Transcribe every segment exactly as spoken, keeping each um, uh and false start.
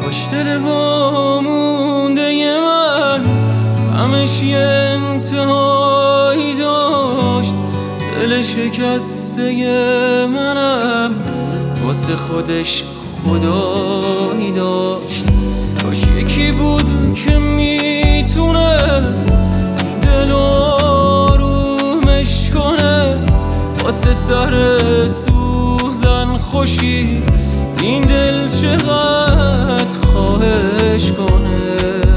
کاش دل وامونده من غمش یه انتهایی داشت. دل شکسته منم واسه خودش خدایی داشت. کاش یکی بود که میتونست این دل آرومش کنه، واسه سر سوزن خوشی این دل چقدر خواهش کنه.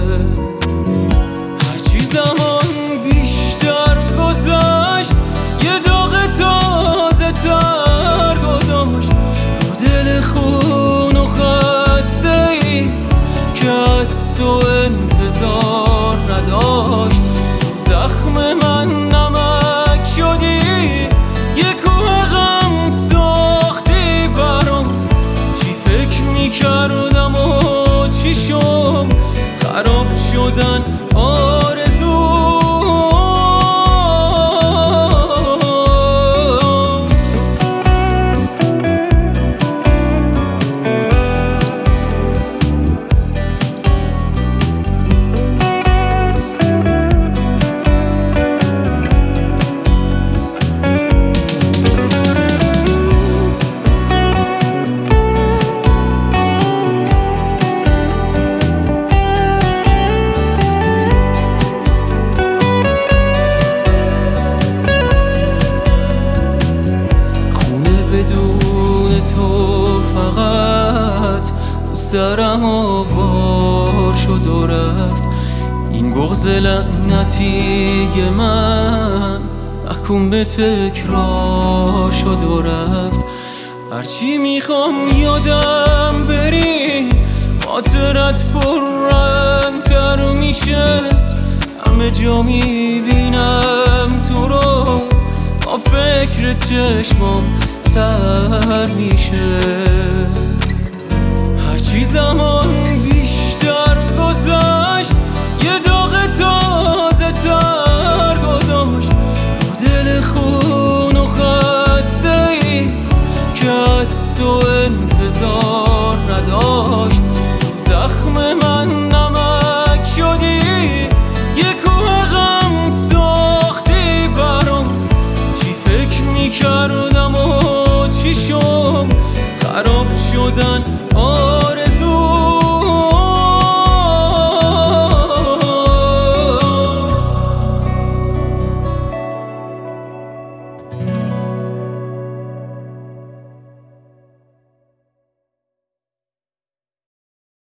هرچی زمان بیشتر گذشت یه داغ تازه تر گذاشت رو دل خون و خسته ای که از تو انتظار نداشت. زخم من نمک شدی، یه کوه غم ساختی برام. چی فکر میکردم و چی شم، خراب شدن آرزو. بدون تو فقط رو سرم آوار شد و رفت. این بغض لعنتی من محکوم به تکرار شد و رفت. هرچی میخوام یادم بری خاطرت پررنگ‌تر میشه. همه جا میبینم تو رو، با فکر چشمم تر میشه. هرچی زمان بیشتر گذشت یه داغ تازه تر گذاشت رو دل خون و خسته ای که از تو انتظار نداشت. زخم من نمک شدی، یه کوه غم ساختی برام. چی فکر میکردم و چی شم، خراب شدن